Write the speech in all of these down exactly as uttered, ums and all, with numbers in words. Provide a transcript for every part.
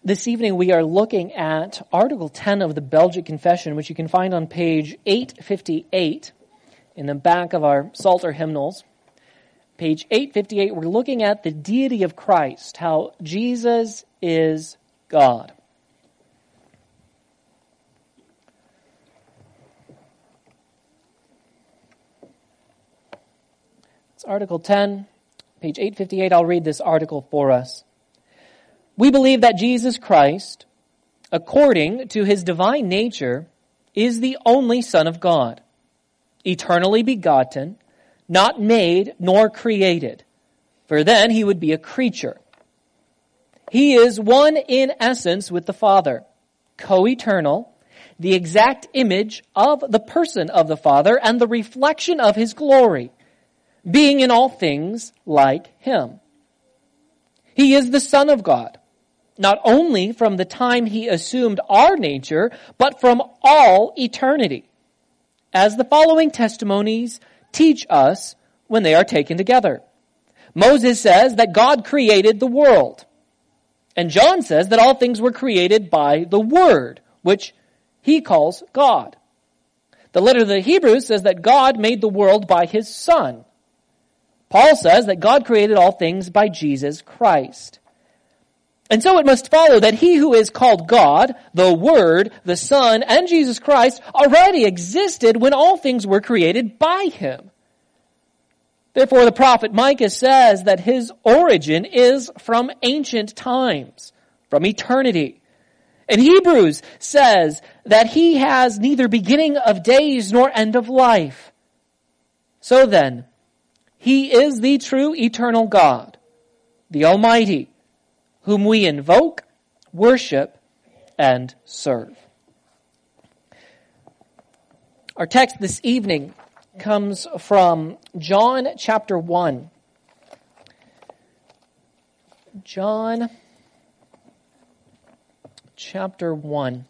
This evening we are looking at Article ten of the Belgic Confession, which you can find on page eight fifty-eight in the back of our Psalter hymnals. Page eight fifty-eight, we're looking at the deity of Christ, how Jesus is God. It's Article ten, page eight fifty-eight. I'll read this article for us. We believe that Jesus Christ, according to his divine nature, is the only Son of God, eternally begotten, not made nor created, for then he would be a creature. He is one in essence with the Father, co-eternal, the exact image of the person of the Father and the reflection of his glory, being in all things like him. He is the Son of God, not only from the time he assumed our nature, but from all eternity, as the following testimonies teach us when they are taken together. Moses says that God created the world, and John says that all things were created by the Word, which he calls God. The letter to the Hebrews says that God made the world by his Son. Paul says that God created all things by Jesus Christ. And so it must follow that he who is called God, the Word, the Son, and Jesus Christ already existed when all things were created by him. Therefore, the prophet Micah says that his origin is from ancient times, from eternity. And Hebrews says that he has neither beginning of days nor end of life. So then, he is the true eternal God, the Almighty, whom we invoke, worship, and serve. Our text this evening comes from John chapter one. John chapter one.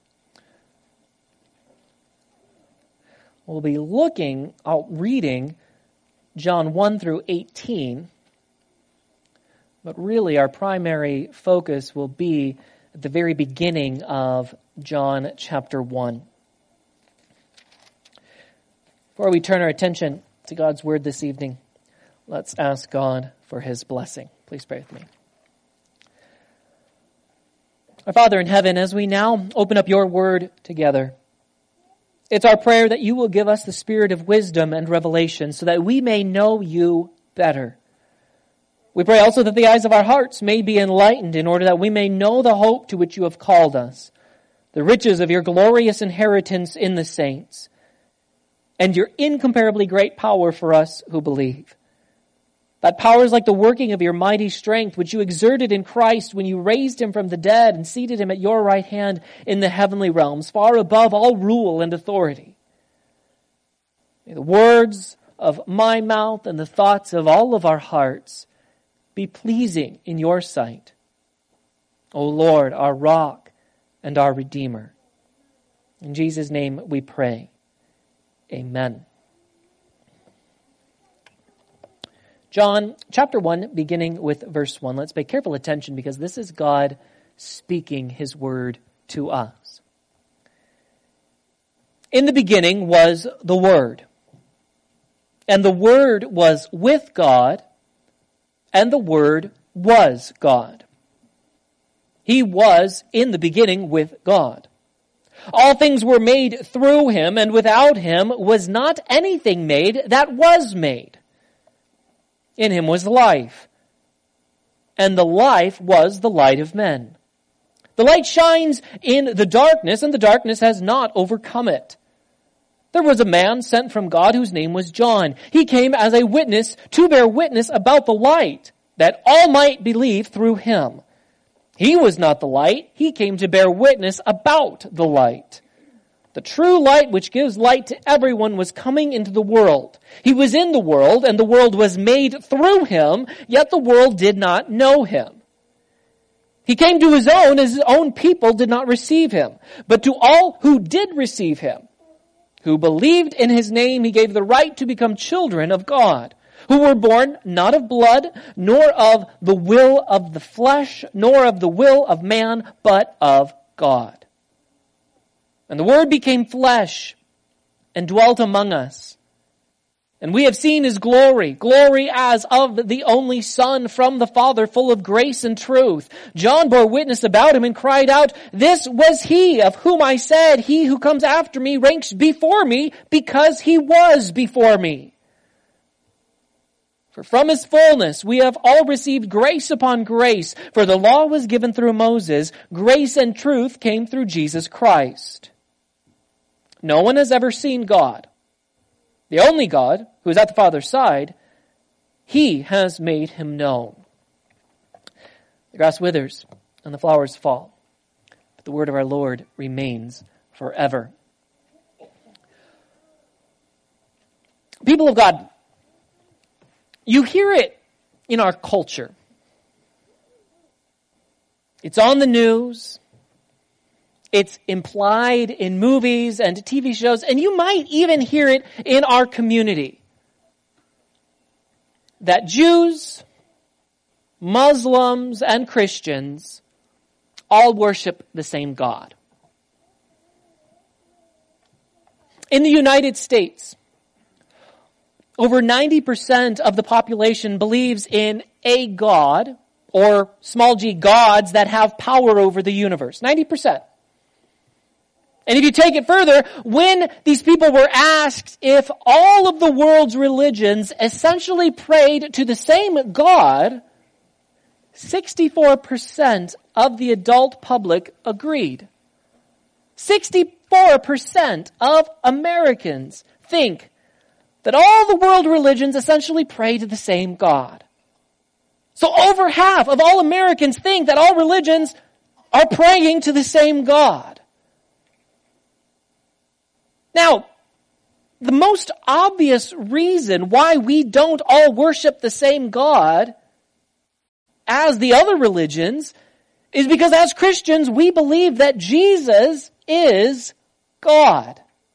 We'll be looking, uh, reading John one through eighteen. But really, our primary focus will be at the very beginning of John chapter one. Before we turn our attention to God's Word this evening, let's ask God for his blessing. Please pray with me. Our Father in heaven, as we now open up your Word together, it's our prayer that you will give us the spirit of wisdom and revelation so that we may know you better. We pray also that the eyes of our hearts may be enlightened in order that we may know the hope to which you have called us, the riches of your glorious inheritance in the saints, and your incomparably great power for us who believe. That power is like the working of your mighty strength, which you exerted in Christ when you raised him from the dead and seated him at your right hand in the heavenly realms, far above all rule and authority. May the words of my mouth and the thoughts of all of our hearts be pleasing in your sight, O Lord, our rock and our Redeemer. In Jesus' name we pray. Amen. John chapter one, beginning with verse one. Let's pay careful attention because this is God speaking his word to us. In the beginning was the Word, and the Word was with God, and the Word was God. He was in the beginning with God. All things were made through him, and without him was not anything made that was made. In him was life, and the life was the light of men. The light shines in the darkness, and the darkness has not overcome it. There was a man sent from God whose name was John. He came as a witness to bear witness about the light, that all might believe through him. He was not the light. He came to bear witness about the light. The true light which gives light to everyone was coming into the world. He was in the world, and the world was made through him, yet the world did not know him. He came to his own, as his own people did not receive him. But to all who did receive him, who believed in his name, he gave the right to become children of God, who were born not of blood, nor of the will of the flesh, nor of the will of man, but of God. And the Word became flesh and dwelt among us. And we have seen His glory, glory as of the only Son from the Father, full of grace and truth. John bore witness about Him and cried out, "This was He of whom I said, He who comes after me ranks before me, because He was before me." For from His fullness we have all received grace upon grace. For the law was given through Moses, grace and truth came through Jesus Christ. No one has ever seen God. The only God, who is at the Father's side, He has made Him known. The grass withers and the flowers fall, but the word of our Lord remains forever. People of God, you hear it in our culture. It's on the news. It's implied in movies and T V shows, and you might even hear it in our community. That Jews, Muslims, and Christians all worship the same God. In the United States, over ninety percent of the population believes in a God, or small g gods that have power over the universe. ninety percent. And if you take it further, when these people were asked if all of the world's religions essentially prayed to the same God, sixty-four percent of the adult public agreed. sixty-four percent of Americans think that all the world religions essentially pray to the same God. So over half of all Americans think that all religions are praying to the same God. Now, the most obvious reason why we don't all worship the same God as the other religions is because as Christians, we believe that Jesus is God.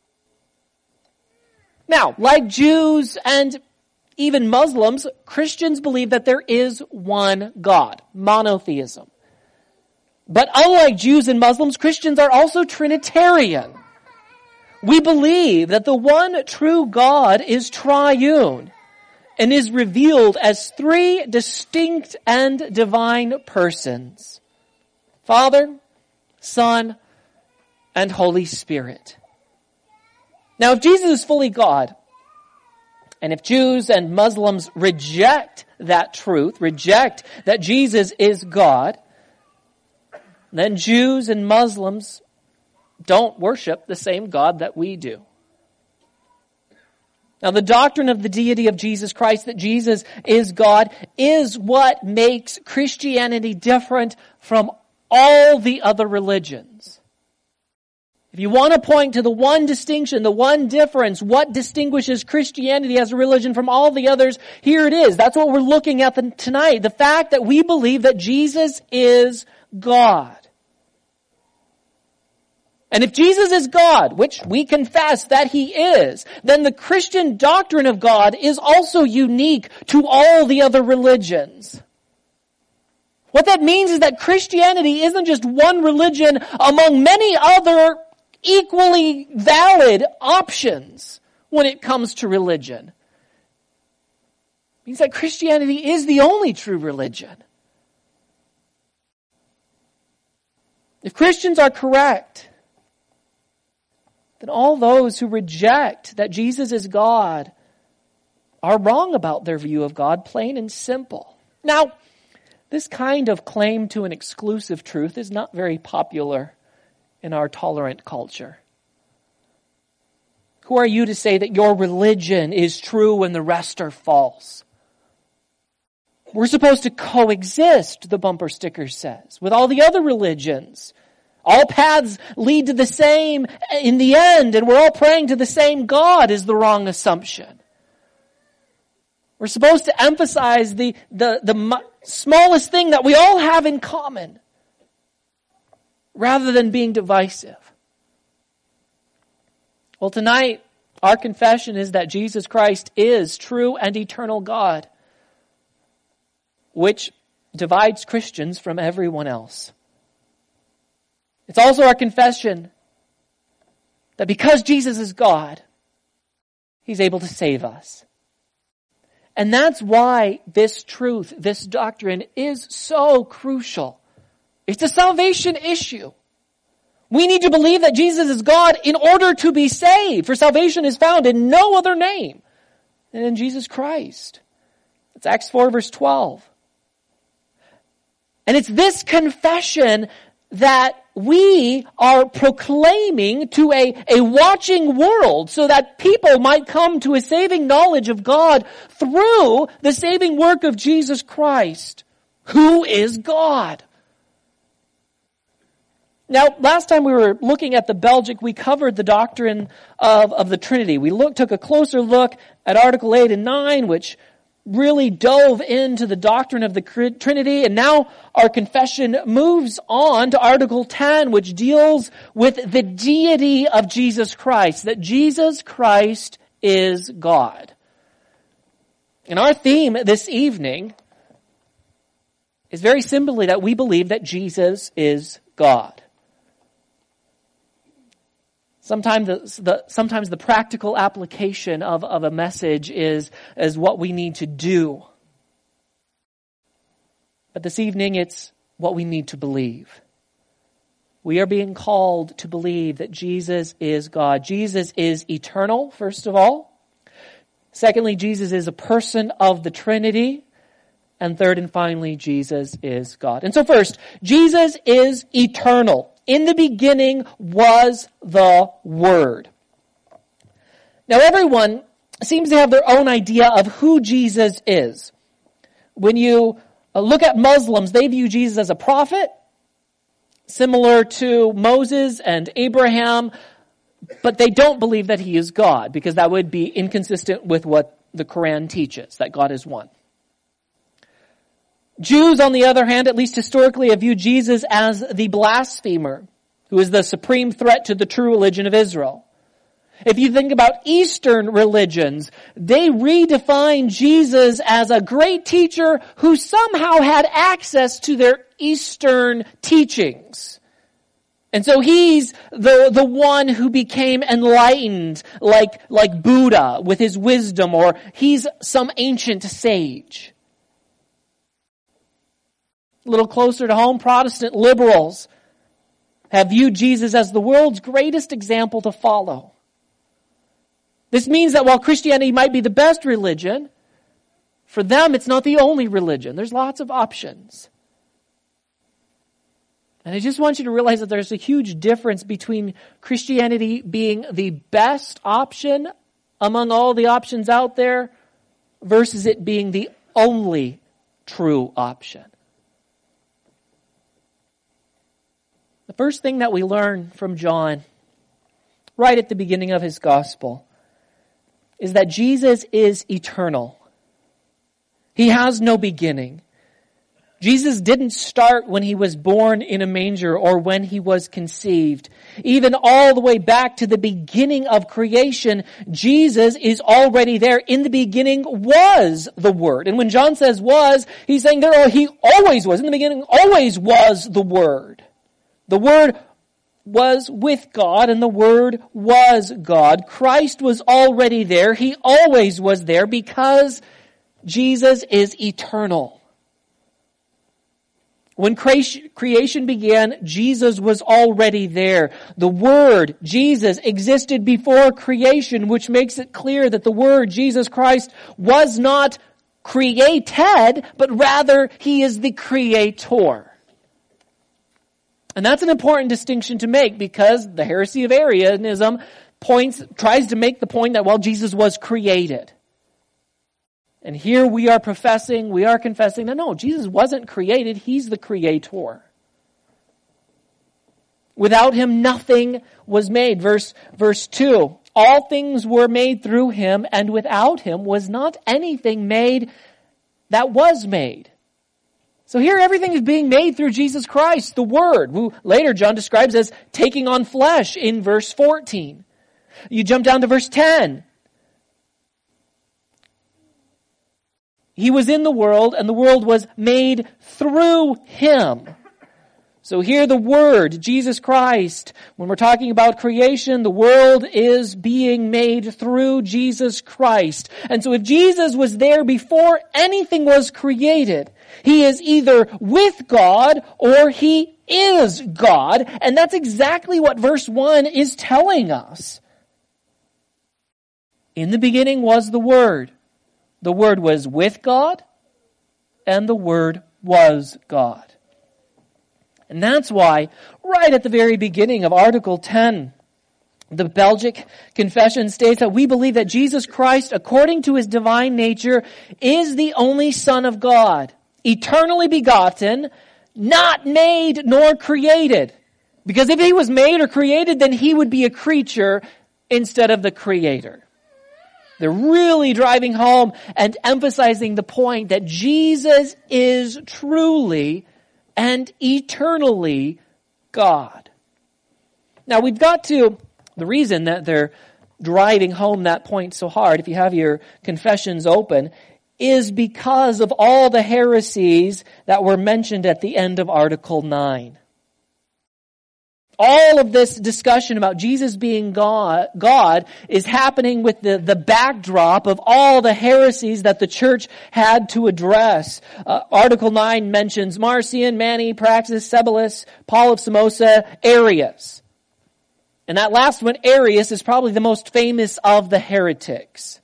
Now, like Jews and even Muslims, Christians believe that there is one God, monotheism. But unlike Jews and Muslims, Christians are also Trinitarian. We believe that the one true God is triune and is revealed as three distinct and divine persons: Father, Son, and Holy Spirit. Now, if Jesus is fully God, and if Jews and Muslims reject that truth, reject that Jesus is God, then Jews and Muslims don't worship the same God that we do. Now, the doctrine of the deity of Jesus Christ, that Jesus is God, is what makes Christianity different from all the other religions. If you want to point to the one distinction, the one difference, what distinguishes Christianity as a religion from all the others, here it is. That's what we're looking at tonight. The fact that we believe that Jesus is God. And if Jesus is God, which we confess that He is, then the Christian doctrine of God is also unique to all the other religions. What that means is that Christianity isn't just one religion among many other equally valid options when it comes to religion. It means that Christianity is the only true religion. If Christians are correct, then all those who reject that Jesus is God are wrong about their view of God, plain and simple. Now, this kind of claim to an exclusive truth is not very popular in our tolerant culture. Who are you to say that your religion is true when the rest are false? We're supposed to coexist, the bumper sticker says, with all the other religions. All paths lead to the same in the end, and we're all praying to the same God is the wrong assumption. We're supposed to emphasize the, the, the smallest thing that we all have in common, rather than being divisive. Well, tonight, Our confession is that Jesus Christ is true and eternal God, which divides Christians from everyone else. It's also our confession that because Jesus is God, He's able to save us. And that's why this truth, this doctrine is so crucial. It's a salvation issue. We need to believe that Jesus is God in order to be saved, for salvation is found in no other name than in Jesus Christ. It's Acts four verse twelve. And it's this confession that we are proclaiming to a, a watching world so that people might come to a saving knowledge of God through the saving work of Jesus Christ, who is God. Now, last time we were looking at the Belgic, we covered the doctrine of, of the Trinity. We look, took a closer look at Article eight and nine, which really dove into the doctrine of the Trinity. And now our confession moves on to Article ten, which deals with the deity of Jesus Christ, that Jesus Christ is God. And our theme this evening is very simply that we believe that Jesus is God. Sometimes the, the, sometimes the practical application of, of a message is, is what we need to do. But this evening it's what we need to believe. We are being called to believe that Jesus is God. Jesus is eternal, first of all. Secondly, Jesus is a person of the Trinity. And third and finally, Jesus is God. And so first, Jesus is eternal. In the beginning was the Word. Now everyone seems to have their own idea of who Jesus is. When you look at Muslims, they view Jesus as a prophet, similar to Moses and Abraham, but they don't believe that he is God, because that would be inconsistent with what the Quran teaches, that God is one. Jews, on the other hand, at least historically, have viewed Jesus as the blasphemer, who is the supreme threat to the true religion of Israel. If you think about Eastern religions, they redefine Jesus as a great teacher who somehow had access to their Eastern teachings. And so he's the, the one who became enlightened like, like Buddha with his wisdom, or he's some ancient sage. A little closer to home, Protestant liberals have viewed Jesus as the world's greatest example to follow. This means that while Christianity might be the best religion, for them it's not the only religion. There's lots of options. And I just want you to realize that there's a huge difference between Christianity being the best option among all the options out there versus it being the only true option. The first thing that we learn from John, right at the beginning of his gospel, is that Jesus is eternal. He has no beginning. Jesus didn't start when he was born in a manger or when he was conceived. Even all the way back to the beginning of creation, Jesus is already there. In the beginning was the Word. And when John says was, he's saying there, he always was. In the beginning always was the Word. The Word was with God, and the Word was God. Christ was already there. He always was there because Jesus is eternal. When creation began, Jesus was already there. The Word, Jesus, existed before creation, which makes it clear that the Word, Jesus Christ, was not created, but rather He is the Creator. And that's an important distinction to make, because the heresy of Arianism points, tries to make the point that, well, Jesus was created. And here we are professing, we are confessing that no, Jesus wasn't created, He's the Creator. Without Him, nothing was made. Verse, verse two, all things were made through Him, and without Him was not anything made that was made. So here everything is being made through Jesus Christ, the Word, who later John describes as taking on flesh in verse fourteen. You jump down to verse ten. He was in the world, and the world was made through him. So here the Word, Jesus Christ, when we're talking about creation, the world is being made through Jesus Christ. And so if Jesus was there before anything was created, he is either with God or he is God. And that's exactly what verse one is telling us. In the beginning was the Word. The Word was with God, and the Word was God. And that's why, right at the very beginning of Article ten, the Belgic Confession states that we believe that Jesus Christ, according to his divine nature, is the only Son of God, eternally begotten, not made nor created. Because if he was made or created, then he would be a creature instead of the Creator. They're really driving home and emphasizing the point that Jesus is truly and eternally God. Now we've got to, the reason that they're driving home that point so hard, if you have your confessions open, is because of all the heresies that were mentioned at the end of Article nine. All of this discussion about Jesus being God, God is happening with the, the backdrop of all the heresies that the church had to address. Uh, Article nine mentions Marcion, Mani, Praxis, Ceballos, Paul of Samosa, Arius. And that last one, Arius, is probably the most famous of the heretics.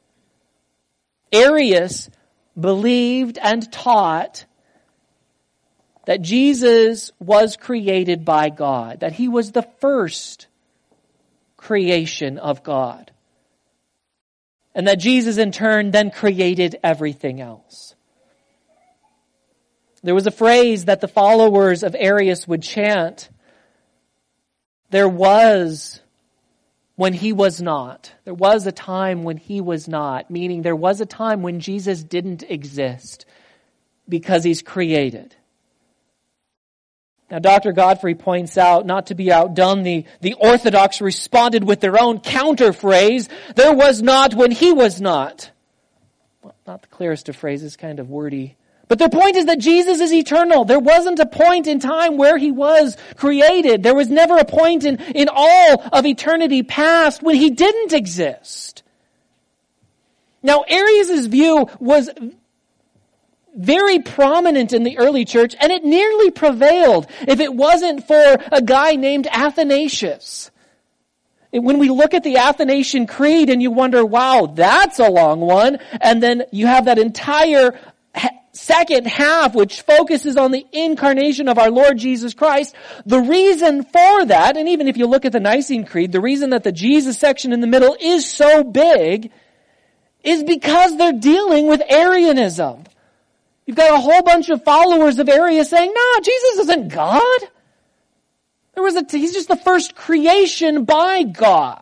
Arius believed and taught that Jesus was created by God, that he was the first creation of God, and that Jesus in turn then created everything else. There was a phrase that the followers of Arius would chant, there was when he was not. There was a time when he was not, meaning there was a time when Jesus didn't exist because he's created. Now, Doctor Godfrey points out, not to be outdone, the, the Orthodox responded with their own counter phrase, there was not when he was not. Well, not the clearest of phrases, kind of wordy. But their point is that Jesus is eternal. There wasn't a point in time where he was created. There was never a point in, in all of eternity past when he didn't exist. Now, Arius' view was very prominent in the early church, and it nearly prevailed if it wasn't for a guy named Athanasius. When we look at the Athanasian Creed and you wonder, wow, that's a long one, and then you have that entire second half which focuses on the incarnation of our Lord Jesus Christ, the reason for that, and even if you look at the Nicene Creed, the reason that the Jesus section in the middle is so big is because they're dealing with Arianism. You've got a whole bunch of followers of Arius saying, no, Jesus isn't God. There was a, he's just the first creation by God.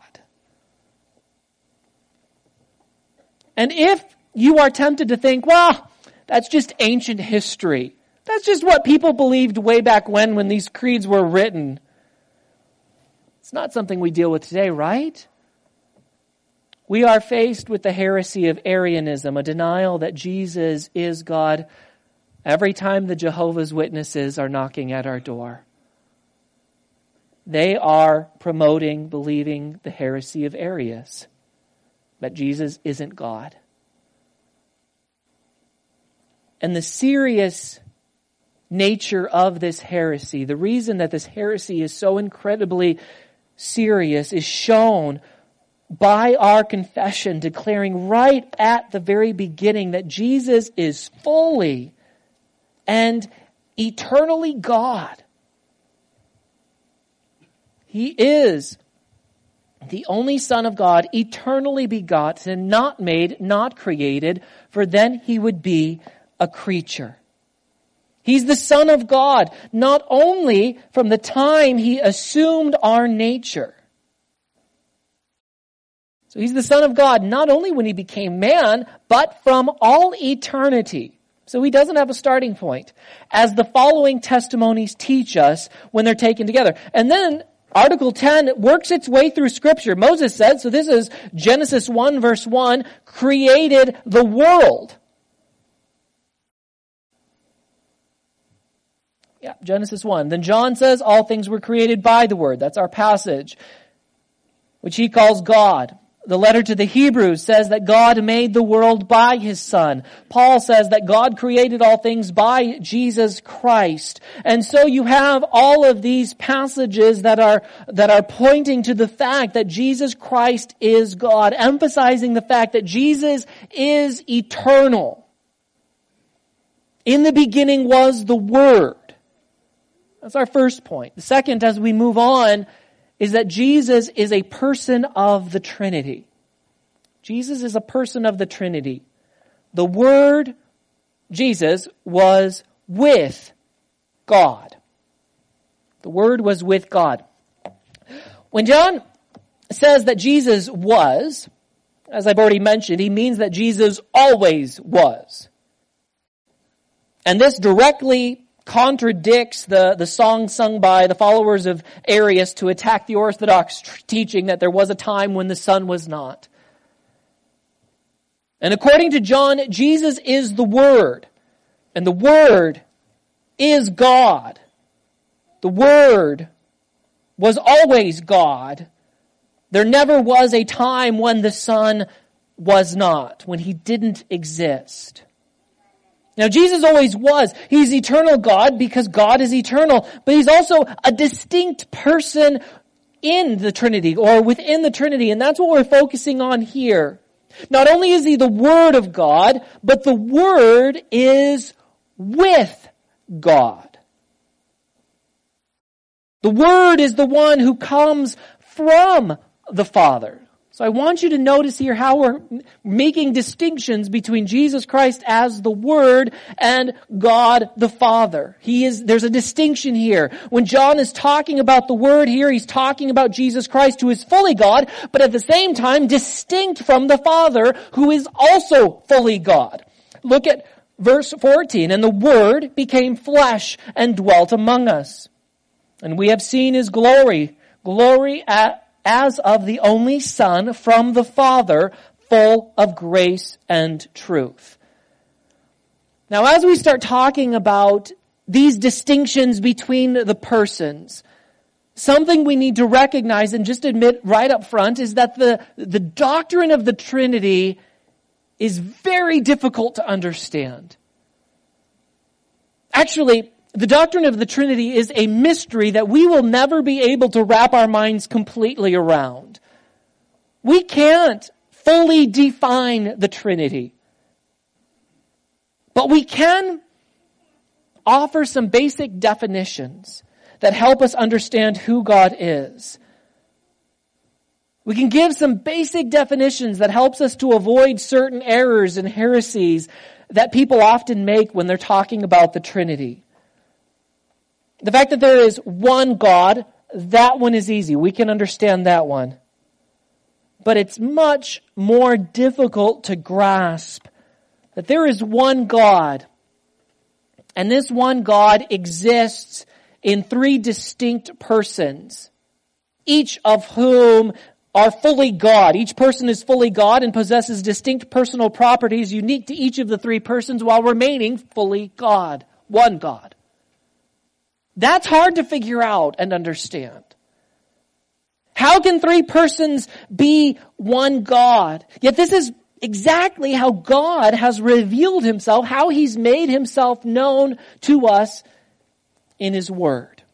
And if you are tempted to think, well, that's just ancient history. That's just what people believed way back when, when these creeds were written. It's not something we deal with today, right? We are faced with the heresy of Arianism, a denial that Jesus is God, every time the Jehovah's Witnesses are knocking at our door. They are promoting, believing the heresy of Arius, that Jesus isn't God. And the serious nature of this heresy, the reason that this heresy is so incredibly serious, is shown by our confession, declaring right at the very beginning that Jesus is fully and eternally God. He is the only Son of God, eternally begotten, not made, not created, for then he would be a creature. He's the Son of God, not only from the time he assumed our nature. So he's the Son of God, not only when he became man, but from all eternity. So he doesn't have a starting point, as the following testimonies teach us when they're taken together. And then Article ten works its way through Scripture. Moses said, so this is Genesis one verse one, created the world. Yeah, Genesis one. Then John says, all things were created by the Word. That's our passage, which he calls God. The letter to the Hebrews says that God made the world by His Son. Paul says that God created all things by Jesus Christ. And so you have all of these passages that are, that are pointing to the fact that Jesus Christ is God, emphasizing the fact that Jesus is eternal. In the beginning was the Word. That's our first point. The second, as we move on, is that Jesus is a person of the Trinity. Jesus is a person of the Trinity. The Word, Jesus, was with God. The Word was with God. When John says that Jesus was, as I've already mentioned, he means that Jesus always was. And this directly contradicts the, the song sung by the followers of Arius to attack the Orthodox tr- teaching that there was a time when the Son was not. And according to John, Jesus is the Word. And the Word is God. The Word was always God. There never was a time when the Son was not, when He didn't exist. Now, Jesus always was. He's eternal God because God is eternal. But He's also a distinct person in the Trinity or within the Trinity. And that's what we're focusing on here. Not only is He the Word of God, but the Word is with God. The Word is the one who comes from the Father. So I want you to notice here how we're making distinctions between Jesus Christ as the Word and God the Father. He is, there's a distinction here. When John is talking about the Word here, he's talking about Jesus Christ, who is fully God, but at the same time distinct from the Father, who is also fully God. Look at verse fourteen. And the Word became flesh and dwelt among us. And we have seen His glory, glory at as of the only Son from the Father, full of grace and truth. Now, as we start talking about these distinctions between the persons, something we need to recognize and just admit right up front is that the, the doctrine of the Trinity is very difficult to understand. Actually, the doctrine of the Trinity is a mystery that we will never be able to wrap our minds completely around. We can't fully define the Trinity. But we can offer some basic definitions that help us understand who God is. We can give some basic definitions that helps us to avoid certain errors and heresies that people often make when they're talking about the Trinity. The fact that there is one God, that one is easy. We can understand that one. But it's much more difficult to grasp that there is one God. And this one God exists in three distinct persons, each of whom are fully God. Each person is fully God and possesses distinct personal properties unique to each of the three persons while remaining fully God. One God. That's hard to figure out and understand. How can three persons be one God? Yet this is exactly how God has revealed Himself, how He's made Himself known to us in His Word.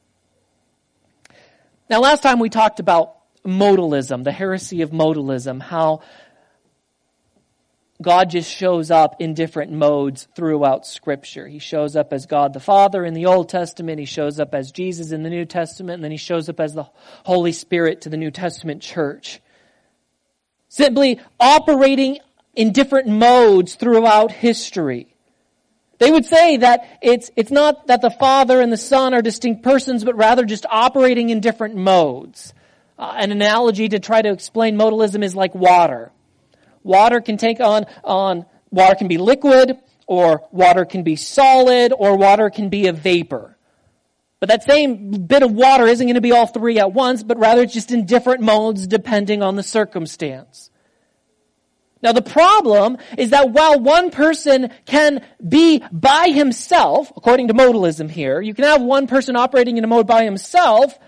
Now, last time we talked about modalism, the heresy of modalism, how God just shows up in different modes throughout Scripture. He shows up as God the Father in the Old Testament. He shows up as Jesus in the New Testament. And then He shows up as the Holy Spirit to the New Testament church. Simply operating in different modes throughout history. They would say that it's, it's not that the Father and the Son are distinct persons, but rather just operating in different modes. Uh, an analogy to try to explain modalism is like water. Water can take on, on, water can be liquid, or water can be solid, or water can be a vapor. But that same bit of water isn't going to be all three at once, but rather it's just in different modes depending on the circumstance. Now the problem is that while one person can be by himself, according to modalism here, you can have one person operating in a mode by himself,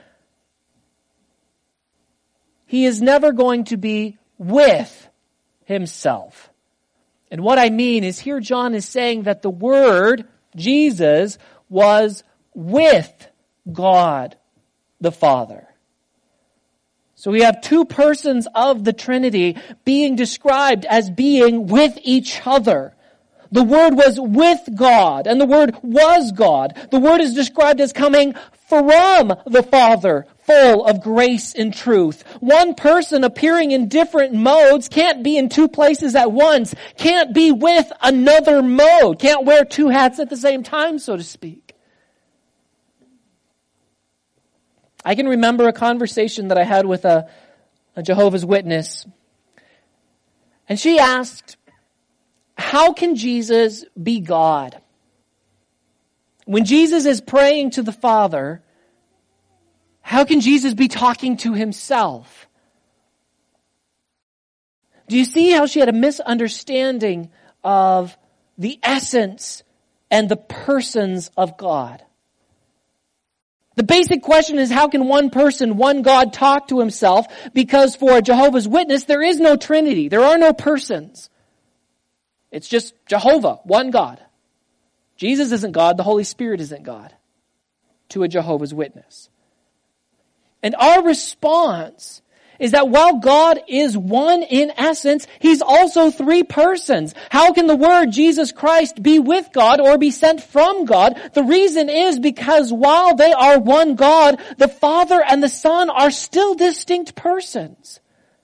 he is never going to be with himself. And what I mean is here John is saying that the Word, Jesus, was with God the Father. So we have two persons of the Trinity being described as being with each other. The Word was with God, and the Word was God. The Word is described as coming from the Father, full of grace and truth. One person appearing in different modes can't be in two places at once, can't be with another mode, can't wear two hats at the same time, so to speak. I can remember a conversation that I had with a, a Jehovah's Witness. And she asked, how can Jesus be God? When Jesus is praying to the Father, how can Jesus be talking to himself? Do you see how she had a misunderstanding of the essence and the persons of God? The basic question is, how can one person, one God, talk to himself? Because for a Jehovah's Witness, there is no Trinity. There are no persons. It's just Jehovah, one God. Jesus isn't God. The Holy Spirit isn't God to a Jehovah's Witness. And our response is that while God is one in essence, He's also three persons. How can the Word, Jesus Christ, be with God or be sent from God? The reason is because while they are one God, the Father and the Son are still distinct persons.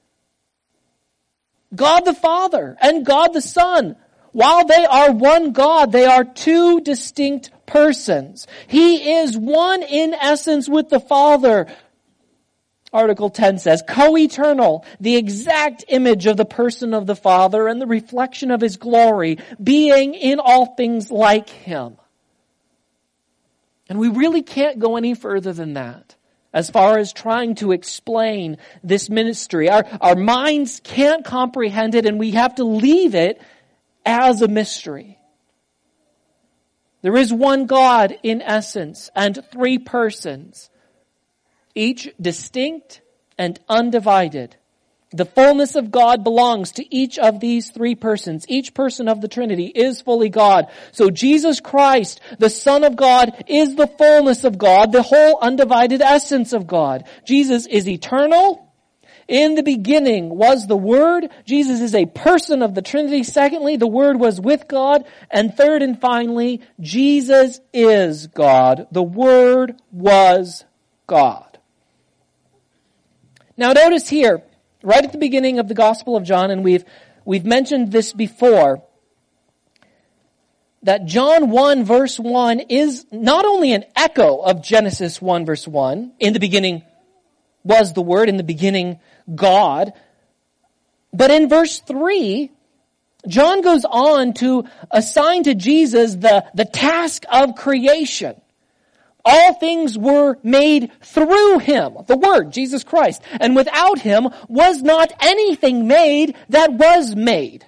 God the Father and God the Son, while they are one God, they are two distinct persons. He is one in essence with the Father. Article ten says, co-eternal, the exact image of the person of the Father and the reflection of His glory, being in all things like Him. And we really can't go any further than that as far as trying to explain this ministry. Our, our minds can't comprehend it, and we have to leave it as a mystery. There is one God in essence and three persons, each distinct and undivided. The fullness of God belongs to each of these three persons. Each person of the Trinity is fully God. So Jesus Christ, the Son of God, is the fullness of God, the whole undivided essence of God. Jesus is eternal. In the beginning was the Word. Jesus is a person of the Trinity. Secondly, the Word was with God. And third and finally, Jesus is God. The Word was God. Now notice here, right at the beginning of the Gospel of John, and we've we've mentioned this before, that John one verse one is not only an echo of Genesis one verse one, in the beginning was the Word, in the beginning God, but in verse three, John goes on to assign to Jesus the, the task of creation. All things were made through Him, the Word, Jesus Christ. And without Him was not anything made that was made.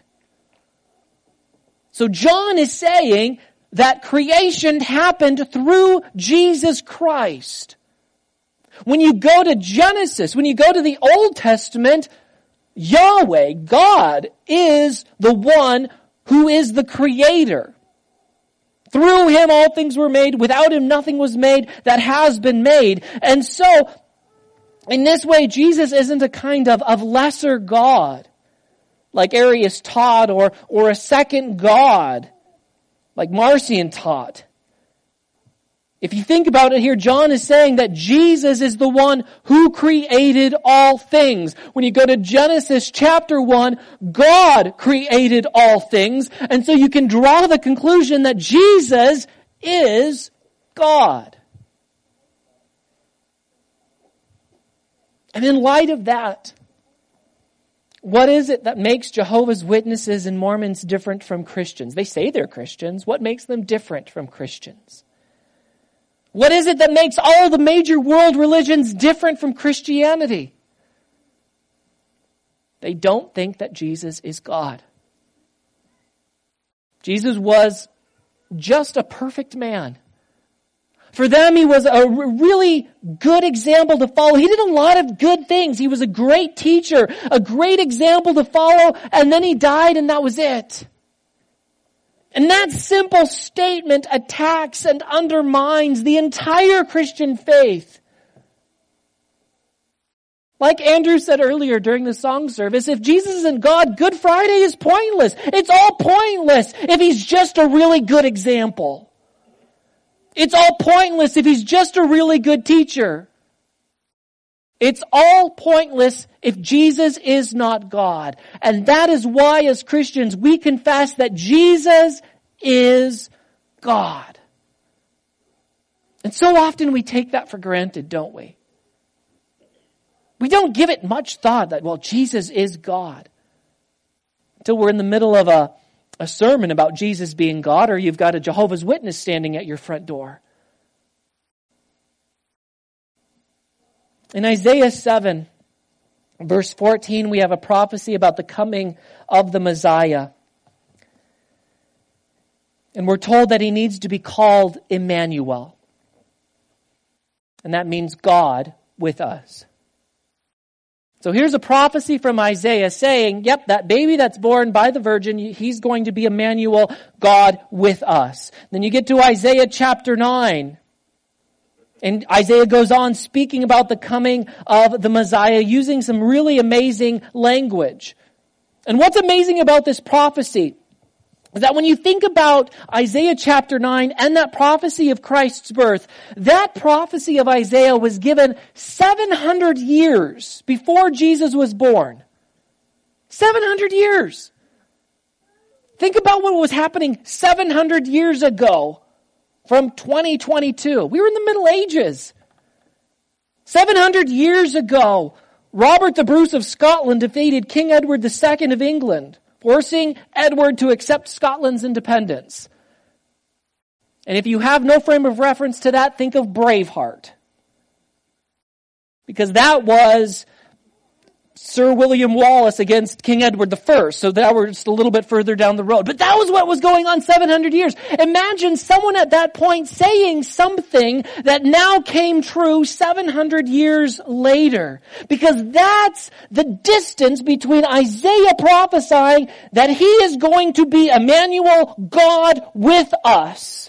So John is saying that creation happened through Jesus Christ. When you go to Genesis, when you go to the Old Testament, Yahweh, God, is the one who is the creator. Through Him all things were made. Without Him nothing was made that has been made. And so, in this way, Jesus isn't a kind of, of lesser God, like Arius taught, or, or a second God, like Marcion taught. If you think about it here, John is saying that Jesus is the one who created all things. When you go to Genesis chapter one, God created all things. And so you can draw the conclusion that Jesus is God. And in light of that, what is it that makes Jehovah's Witnesses and Mormons different from Christians? They say they're Christians. What makes them different from Christians? What is it that makes all the major world religions different from Christianity? They don't think that Jesus is God. Jesus was just a perfect man. For them, he was a really good example to follow. He did a lot of good things. He was a great teacher, a great example to follow, and then he died and that was it. And that simple statement attacks and undermines the entire Christian faith. Like Andrew said earlier during the song service, if Jesus isn't God, Good Friday is pointless. It's all pointless if he's just a really good example. It's all pointless if he's just a really good teacher. It's all pointless if Jesus is not God. And that is why as Christians we confess that Jesus is God. And so often we take that for granted, don't we? We don't give it much thought that, well, Jesus is God. Until we're in the middle of a, a sermon about Jesus being God, or you've got a Jehovah's Witness standing at your front door. In Isaiah seven, verse fourteen, we have a prophecy about the coming of the Messiah. And we're told that he needs to be called Emmanuel. And that means God with us. So here's a prophecy from Isaiah saying, yep, that baby that's born by the virgin, he's going to be Emmanuel, God with us. Then you get to Isaiah chapter nine. And Isaiah goes on speaking about the coming of the Messiah using some really amazing language. And what's amazing about this prophecy is that when you think about Isaiah chapter nine and that prophecy of Christ's birth, that prophecy of Isaiah was given seven hundred years before Jesus was born. seven hundred years. Think about what was happening seven hundred years ago. From twenty twenty-two. We were in the Middle Ages. seven hundred years ago, Robert the Bruce of Scotland defeated King Edward the Second of England, forcing Edward to accept Scotland's independence. And if you have no frame of reference to that, think of Braveheart. Because that was Sir William Wallace against King Edward the First. So that was just a little bit further down the road. But that was what was going on seven hundred years. Imagine someone at that point saying something that now came true seven hundred years later. Because that's the distance between Isaiah prophesying that he is going to be Emmanuel, God with us.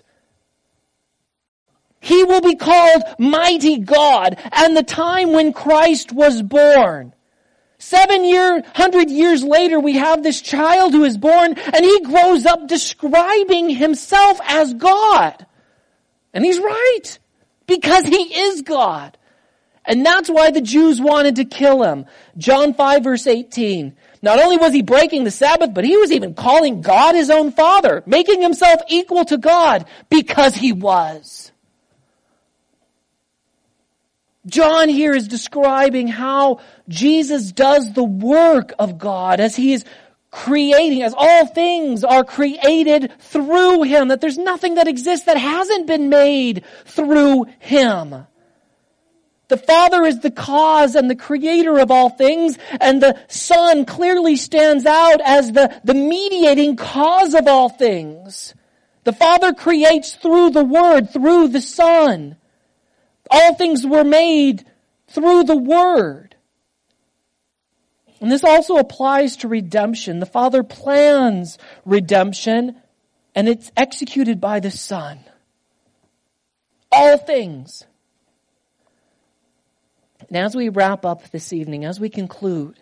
He will be called Mighty God, and the time when Christ was born. Seven year, hundred years later, we have this child who is born, and he grows up describing himself as God. And he's right, because he is God. And that's why the Jews wanted to kill him. John five verse eighteen. Not only was he breaking the Sabbath, but he was even calling God his own Father, making himself equal to God, because he was. John here is describing how Jesus does the work of God as he is creating, as all things are created through him, that there's nothing that exists that hasn't been made through him. The Father is the cause and the creator of all things, and the Son clearly stands out as the, the mediating cause of all things. The Father creates through the Word, through the Son. All things were made through the Word. And this also applies to redemption. The Father plans redemption, and it's executed by the Son. All things. And as we wrap up this evening, as we conclude,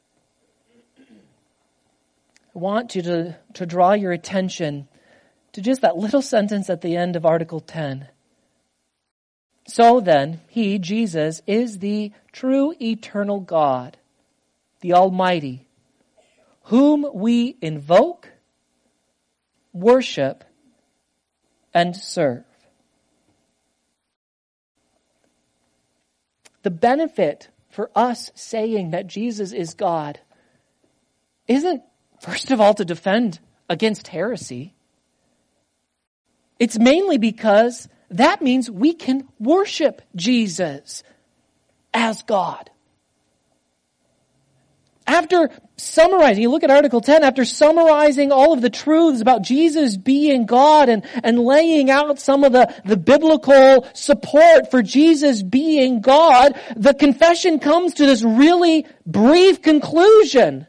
I want you to, to draw your attention to just that little sentence at the end of Article ten. So then, he, Jesus, is the true eternal God, the Almighty, whom we invoke, worship, and serve. The benefit for us saying that Jesus is God isn't, first of all, to defend against heresy. It's mainly because, that means we can worship Jesus as God. After summarizing, you look at Article ten, after summarizing all of the truths about Jesus being God and, and laying out some of the, the biblical support for Jesus being God, the confession comes to this really brief conclusion.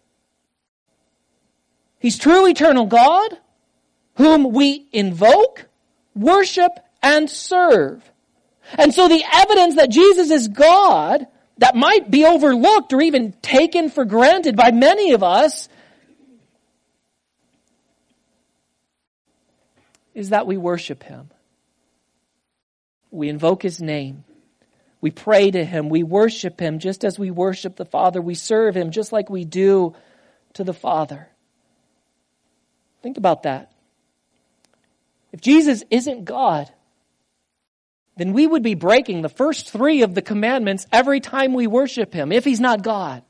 He's true eternal God, whom we invoke, worship, and serve. And so the evidence that Jesus is God that might be overlooked or even taken for granted by many of us is that we worship Him. We invoke His name. We pray to Him. We worship Him just as we worship the Father. We serve Him just like we do to the Father. Think about that. If Jesus isn't God, then we would be breaking the first three of the commandments every time we worship Him, if He's not God.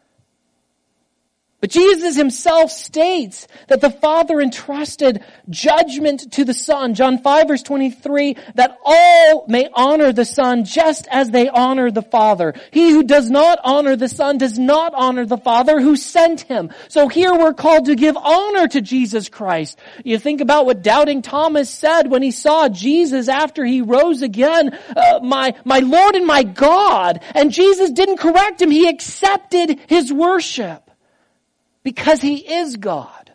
But Jesus Himself states that the Father entrusted judgment to the Son. John five verse twenty-three, that all may honor the Son just as they honor the Father. He who does not honor the Son does not honor the Father who sent Him. So here we're called to give honor to Jesus Christ. You think about what doubting Thomas said when he saw Jesus after He rose again, uh, my, my Lord and my God. And Jesus didn't correct him. He accepted his worship. Because He is God.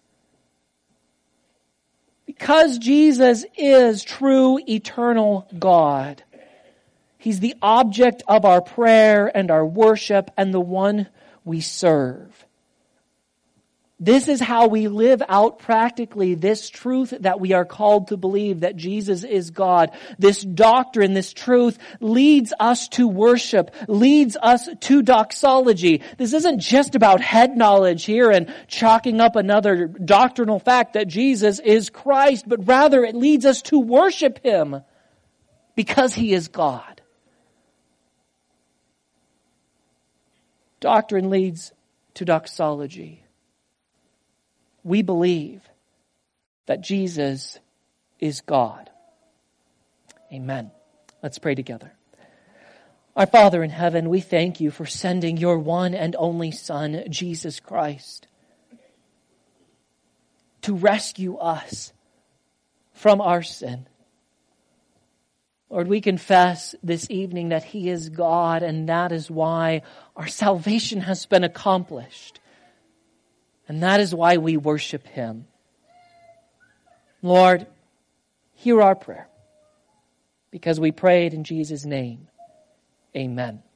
Because Jesus is true eternal God. He's the object of our prayer and our worship and the one we serve. This is how we live out practically this truth that we are called to believe, that Jesus is God. This doctrine, this truth leads us to worship, leads us to doxology. This isn't just about head knowledge here and chalking up another doctrinal fact that Jesus is Christ, but rather it leads us to worship Him because He is God. Doctrine leads to doxology. We believe that Jesus is God. Amen. Let's pray together. Our Father in heaven, we thank You for sending Your one and only Son, Jesus Christ, to rescue us from our sin. Lord, we confess this evening that He is God, and that is why our salvation has been accomplished. And that is why we worship Him. Lord, hear our prayer, because we prayed in Jesus' name. Amen.